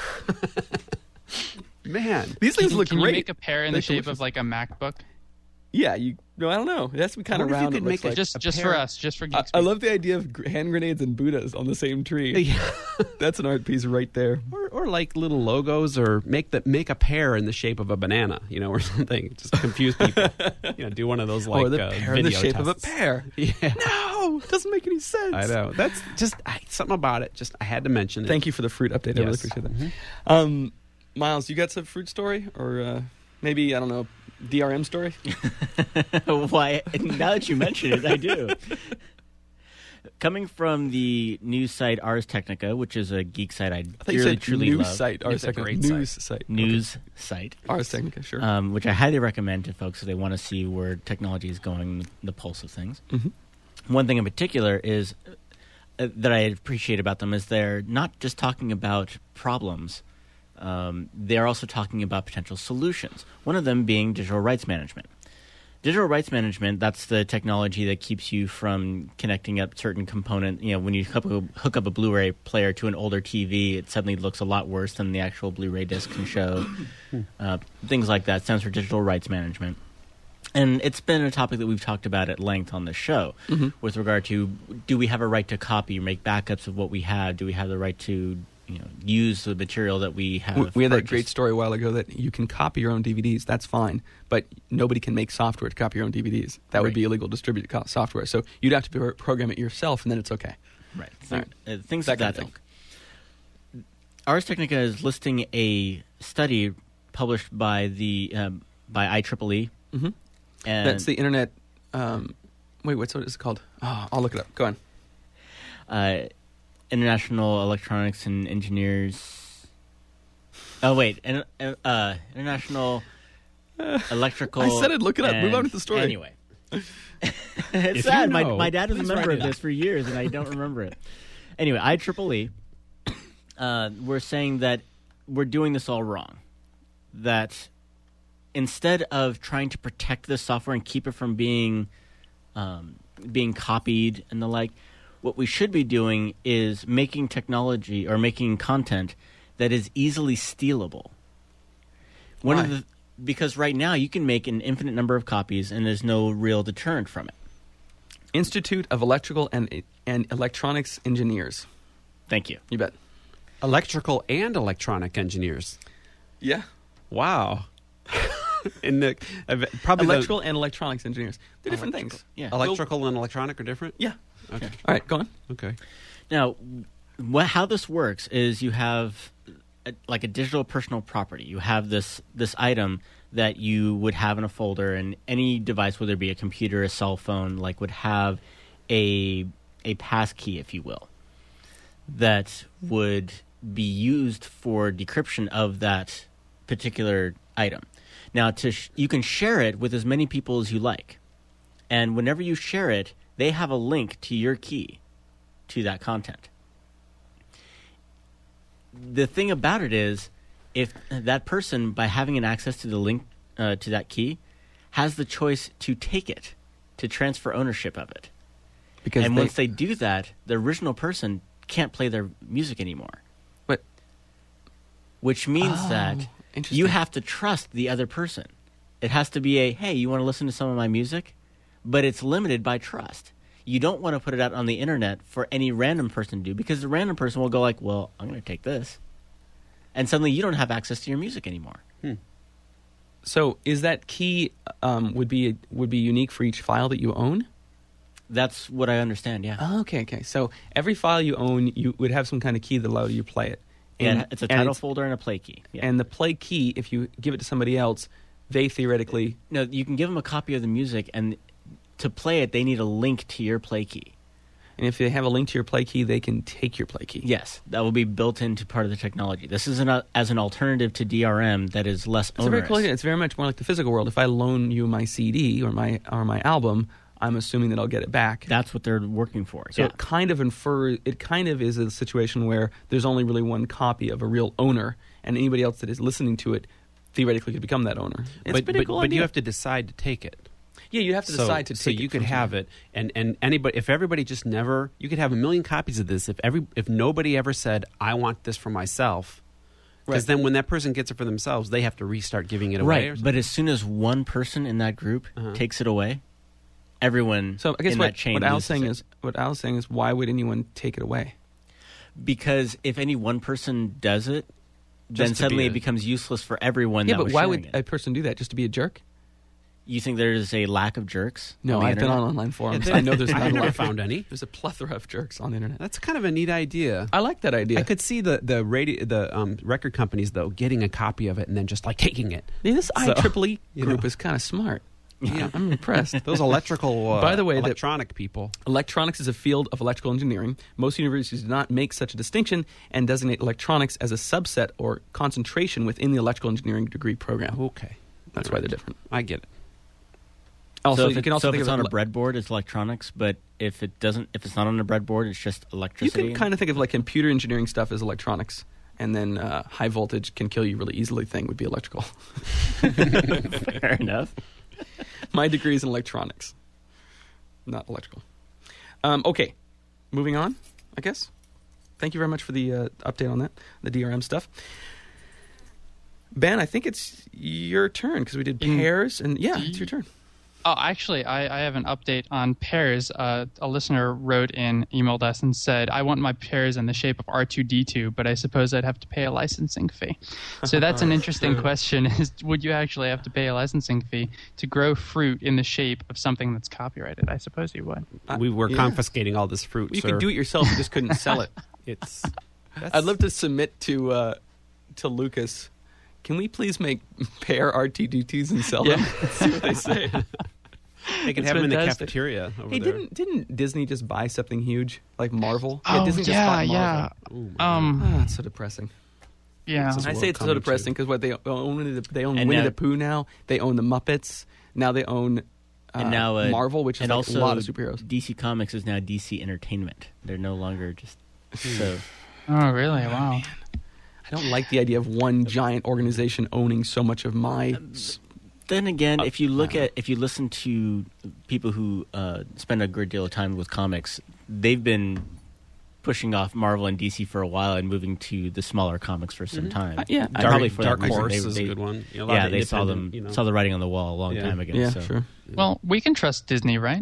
Man, These things look Can great. you make a pear in They're the shape delicious. of like a MacBook? Yeah, I don't know. It has to be kind I of wonder if you round. could it looks make it like. Just pear. for us, just for I Geeks. love the idea of hand grenades and Buddhas on the same tree. Yeah. That's an art piece right there. or like little logos, or make a pear in the shape of a banana, or something. Just confuse people. Do one of those like or the pear in the video shape of a tests. pear. Yeah. No, it doesn't make any sense. I know. That's just something about it. Just I had to mention it. Thank you for the fruit update. I really Yes. appreciate that. Miles, you got some fruit story, or maybe I don't know, DRM story? Why? Now that you mention it, I do. Coming from the news site Ars Technica, which is a geek site I I thought you dearly said truly news love. site. Ars It's a Technica. great News site. site. News site. Okay. Ars Technica, sure. Which I highly recommend to folks if they want to see where technology is going, the pulse of things. Mm-hmm. One thing in particular is that I appreciate about them is they're not just talking about problems. They're also talking about potential solutions. One of them being digital rights management. Digital rights management, that's the technology that keeps you from connecting up certain component. When you hook up a Blu-ray player to an older TV, it suddenly looks a lot worse than the actual Blu-ray disc can show. Things like that stands for digital rights management. And it's been a topic that we've talked about at length on the show with regard to, do we have a right to copy or make backups of what we have? Do we have the right to use the material that we have? We had that purchased? great story a while ago that you can copy your own DVDs. That's fine, but nobody can make software to copy your own DVDs. That would Right. be illegal distributed software. So you'd have to program it yourself, and then it's okay. Right. All right. Things That like kind that of ilk. Ars Technica is listing a study published by the by IEEE. Mhm. And That's the Internet. Wait, what is it called? Oh, I'll look it up. Go on. International Electronics and Engineers. Oh wait, International Electrical. I said I'd look it up. Move and- on with the story. Anyway, it's If sad. you know, My dad was a please member write of it this down. for years, and I don't remember it. Anyway, IEEE. We're saying that we're doing this all wrong. That instead of trying to protect this software and keep it from being copied and the like, what we should be doing is making technology or making content that is easily stealable. Why? Because right now you can make an infinite number of copies and there's no real deterrent from it. Institute of Electrical and Electronics Engineers. Thank you. You bet. Electrical and electronic engineers. Yeah. Wow. In the probably Electrical and Electronics Engineers. They're different things. Yeah. electrical and electronic are different. Yeah. Okay. All right, go on. Okay. Now, how this works is you have like a digital personal property. You have this item that you would have in a folder, and any device, whether it be a computer, a cell phone, like would have a pass key, if you will, that would be used for decryption of that particular item. Now, you can share it with as many people as you like, and whenever you share it, they have a link to your key to that content. The thing about it is, if that person, by having an access to the link to that key, has the choice to take it, to transfer ownership of it. Because And once they do that, the original person can't play their music anymore. But Which means that interesting. you have to trust the other person. It has to be hey, you want to listen to some of my music? But it's limited by trust. You don't want to put it out on the internet for any random person to do, because the random person will go like, well, I'm going to take this. And suddenly you don't have access to your music anymore. So is that key would be unique for each file that you own? That's what I understand, yeah. Oh, okay. So every file you own, you would have some kind of key that allows you to play it. Yeah, it's a and title folder and a play key. Yeah. And the play key, if you give it to somebody else, they theoretically... No, you can give them a copy of the music, and to play it, they need a link to your play key. And if they have a link to your play key, they can take your play key. Yes, that will be built into part of the technology. This is as an alternative to DRM that is less It's a very onerous. cool idea. It's very much more like the physical world. If I loan you my CD or my album, I'm assuming that I'll get it back. That's what they're working for. So yeah. it kind of is a situation where there's only really one copy of a real owner, and anybody else that is listening to it theoretically could become that owner. It's a pretty cool but idea. you have to decide to take it. Yeah, you have to decide to take so it. you could from have somebody. it, and anybody, if everybody just never, you could have 1 million copies of this. If nobody ever said, I want this for myself, because Right. then when that person gets it for themselves, they have to restart giving it away. or Right, something. but as soon as one person in that group takes it away, everyone So I guess in that chain what Al's loses saying is, why would anyone take it away? because if any one person does it, then Just to suddenly be it becomes useless for everyone. Yeah, that but was why sharing would it. a person do that? Just to be a jerk? You think there's a lack of jerks? No, on the I've been internet? on online forums. Yeah, I know there's not I've a never lot. found any. There's a plethora of jerks on the internet. That's kind of a neat idea. I like that idea. I could see the record companies though getting a copy of it and then just like taking it. Yeah, this So, IEEE you group know. is kind of smart. Yeah, I'm impressed. Those electrical, By the way, electronic people. Electronics is a field of electrical engineering. Most universities do not make such a distinction and designate electronics as a subset or concentration within the electrical engineering degree program. Okay, That's why they're different. I get it. Also, so you if, can also if think it's of on a it, breadboard, it's electronics. But if it's not on a breadboard, it's just you electricity. can kind of think of like computer engineering stuff as electronics, and then high voltage can kill you really easily thing would be electrical. Fair enough. My degree is in electronics, not electrical. Okay, moving on, I guess. Thank you very much for the update on that, the DRM stuff. Ben, I think it's your turn because we did pairs, and it's your turn. Oh, actually, I have an update on pairs. A listener wrote in, emailed us, and said, I want my pairs in the shape of R2-D2, but I suppose I'd have to pay a licensing fee. So that's an interesting question, is would you actually have to pay a licensing fee to grow fruit in the shape of something that's copyrighted? I suppose you would. We were confiscating all this fruit, You sir. could do it yourself, you just couldn't sell it. I'd love to submit to Lucas. Can we please make pair R2-D2s and sell them? Let's see what they say. They can It's have them in the fantastic. cafeteria over Hey, there. didn't Disney just buy something huge like Marvel? Oh, Disney just bought Marvel. Ooh, Ah, it's so depressing. Yeah. This I is say it's so coming depressing because they own And Winnie now- the Pooh now. They own the Muppets. Now they own And now Marvel, which is and like also a lot of superheroes. DC Comics is now DC Entertainment. They're no longer just so. Oh, really? Wow. I don't like the idea of one giant organization owning so much of my. Then again, if you listen to people who spend a great deal of time with comics, they've been pushing off Marvel and DC for a while and moving to the smaller comics for some time. yeah. probably for Dark that reason. Horse They- is they- a good one. You know, a lot of they saw independent, them you know. saw the writing on the wall a long Yeah. time ago. Yeah, so. sure. Well, we can trust Disney, right?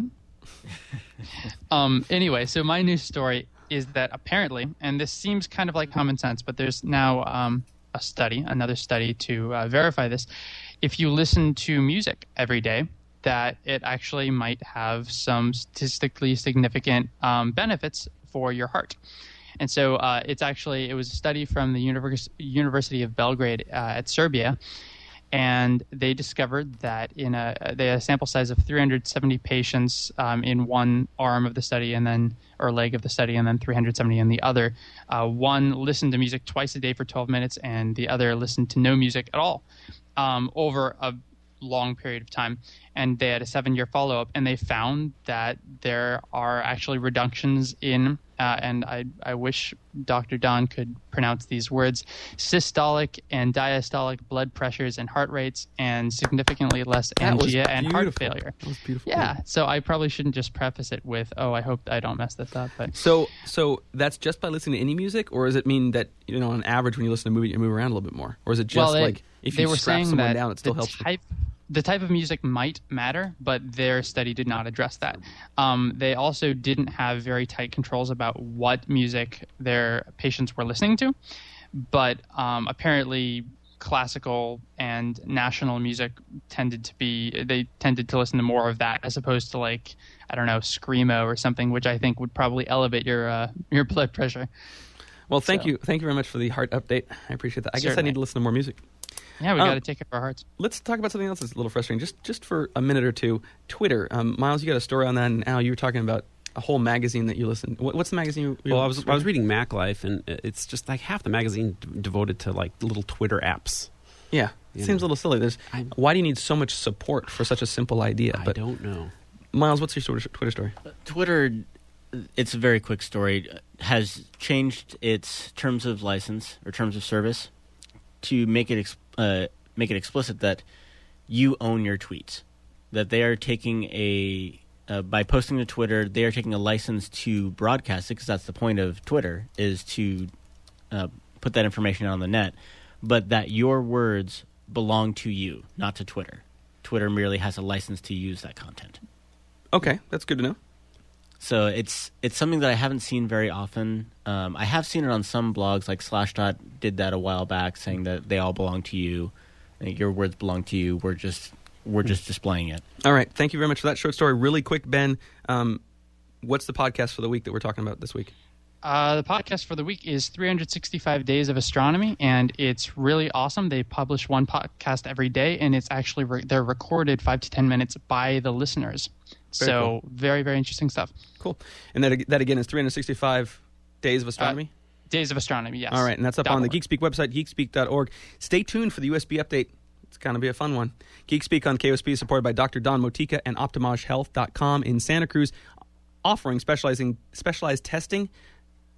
Anyway, so my news story is that apparently, and this seems kind of like common sense, but there's now another study to verify this. If you listen to music every day, that it actually might have some statistically significant benefits for your heart. And so it was a study from the University of Belgrade at Serbia, and they discovered that they had a sample size of 370 patients in one arm of the study or leg of the study, and then 370 in the other. One listened to music twice a day for 12 minutes, and the other listened to no music at all over a long period of time. And they had a 7-year follow-up, and they found that there are actually reductions in and I wish Dr. Don could pronounce these words, systolic and diastolic blood pressures and heart rates, and significantly less That was angina and heart beautiful. failure. That was beautiful. Yeah, so I probably shouldn't just preface it with, I hope I don't mess this up. But So that's just by listening to any music, or does it mean that on average when you listen to a movie you move around a little bit more, or is it just like if they you were strap saying someone that down it still helps? the type of music might matter, but their study did not address that. They also didn't have very tight controls about what music their patients were listening to, but apparently classical and national music tended to listen to more of that as opposed to screamo or something, which I think would probably elevate your blood pressure. Well, thank you very much for the heart update. I appreciate that. I guess I Certainly. need to listen to more music. Yeah, we got to take care of our hearts. Let's talk about something else that's a little frustrating, just for a minute or two. Twitter, Miles, you got a story on that, and Al, you were talking about a whole magazine that you listen. What's the magazine? Well, I was reading Mac Life, and it's just like half the magazine devoted to like little Twitter apps. Yeah, it seems a little silly. Why do you need so much support for such a simple idea? I don't know. Miles, what's your Twitter story? Twitter, it's a very quick story, has changed its terms of license or terms of service to make it explicit that you own your tweets, that they are taking by posting to Twitter, they are taking a license to broadcast it, because that's the point of Twitter, is to put that information on the net, but that your words belong to you, not to Twitter. Twitter merely has a license to use that content. Okay, that's good to know. So it's something that I haven't seen very often. I have seen it on some blogs, like Slashdot did that a while back, saying that they all belong to you, your words belong to you. We're just displaying it. All right, thank you very much for that short story. Really quick, Ben, what's the podcast for the week that we're talking about this week? The podcast for the week is 365 Days of Astronomy, and it's really awesome. They publish one podcast every day, and it's actually they're recorded 5 to 10 minutes by the listeners. Very cool. Very, very interesting stuff. Cool. And that again is 365 Days of Astronomy? Days of Astronomy, yes. All right, and that's up on the .org. GeekSpeak website, geekspeak.org. Stay tuned for the USB update. It's going to be a fun one. GeekSpeak on KOSP is supported by Dr. Don Motica and OptimageHealth.com in Santa Cruz, offering specialized testing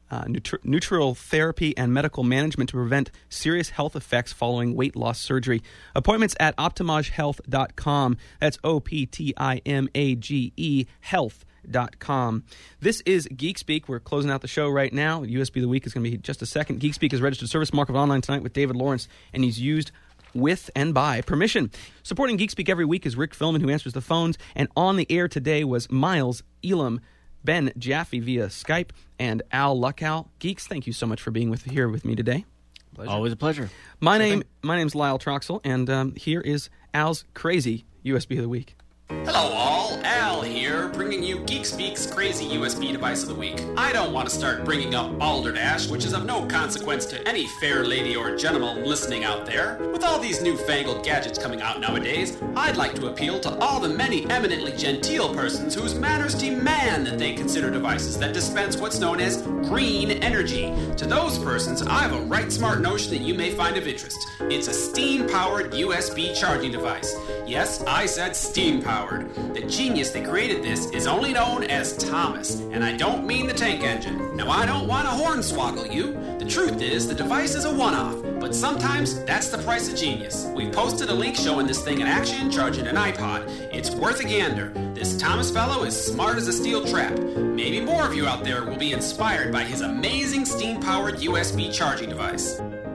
nutritional therapy and medical management to prevent serious health effects following weight loss surgery. Appointments at optimagehealth.com. That's OPTIMAGE health.com. This is Geek Speak. We're closing out the show right now. USB of the Week is going to be just a second. Geek Speak is registered service mark of online tonight with David Lawrence, and he's used with and by permission. Supporting Geek Speak every week is Rick Philman, who answers the phones, and on the air today was Miles Elam, Ben Jaffe via Skype, and Al Luckow. Geeks, thank you so much for being here with me today. Pleasure. Always a pleasure. My name's Lyle Troxel, and here is Al's crazy USB of the Week. Hello all, Al here, bringing you Geek Speak's crazy USB device of the week. I don't want to start bringing up Balderdash, which is of no consequence to any fair lady or gentleman listening out there. With all these newfangled gadgets coming out nowadays, I'd like to appeal to all the many eminently genteel persons whose manners demand that they consider devices that dispense what's known as green energy. To those persons, I have a right smart notion that you may find of interest. It's a steam-powered USB charging device. Yes, I said steam-powered. The genius that created this is only known as Thomas, and I don't mean the tank engine. Now, I don't want to hornswoggle you. The truth is, the device is a one-off, but sometimes that's the price of genius. We've posted a link showing this thing in action, charging an iPod. It's worth a gander. This Thomas fellow is smart as a steel trap. Maybe more of you out there will be inspired by his amazing steam-powered USB charging device.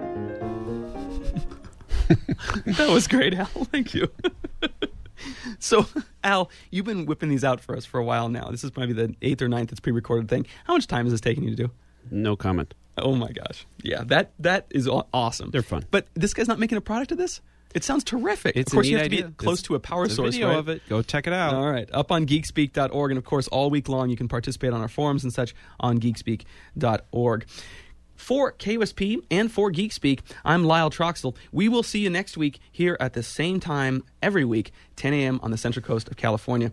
That was great, Al. Thank you. So, Al, you've been whipping these out for us for a while now. This is probably the 8th or 9th it's pre-recorded thing. How much time is this taking you to do? No comment. Oh, my gosh. Yeah, that is awesome. They're fun. But this guy's not making a product of this? It sounds terrific. It's of course, a you neat have to idea. be close to a power There's source, a video right? of it. Go check it out. All right. Up on geekspeak.org. And, of course, all week long you can participate on our forums and such on geekspeak.org. For KUSP and for Geek Speak, I'm Lyle Troxel. We will see you next week here at the same time every week, 10 a.m. on the Central Coast of California.